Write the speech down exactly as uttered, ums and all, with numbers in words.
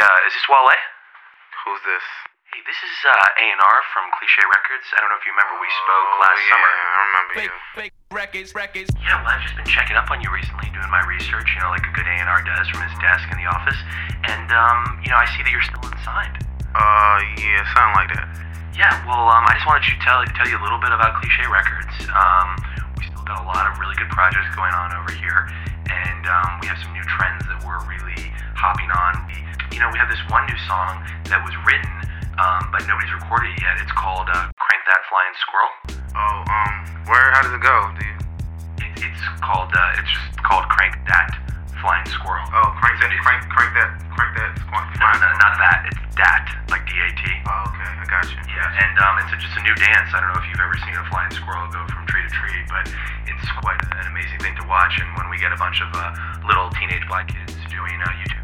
uh, is this Wale? Who's this? Hey, this is uh, A and R from Cliche Records. I don't know if you remember we spoke last oh, yeah, summer. I remember Fake, you. fake records, records. Yeah, well, I've just been checking up on you recently, doing my research, you know, like a good A and R does from his desk in the office. And, um, you know, I see that you're still unsigned. Uh, yeah, something like that. Yeah, well, um, I just wanted to tell, tell you a little bit about Cliche Records. Um, we still got a lot of really good projects going on over here. And um, we have some new trends that we're really hopping on. We, you know, we have this one new song that was written, um, but nobody's recorded it yet. It's called uh, Crank That Flying Squirrel. Oh, um, where, how does it go? Do you... It, it's called, uh, it's just called Crank That Flying Squirrel. Oh, crank that, crank, crank that, crank that, squirrel. No, no, not that. It's Dat, like D A T. Oh, okay, I got you. Yeah, and um, it's a, just a new dance. I don't know if you've ever seen a flying squirrel go from tree to tree, but it's quite an amazing thing to watch. And when we get a bunch of uh, little teenage black kids doing uh, YouTube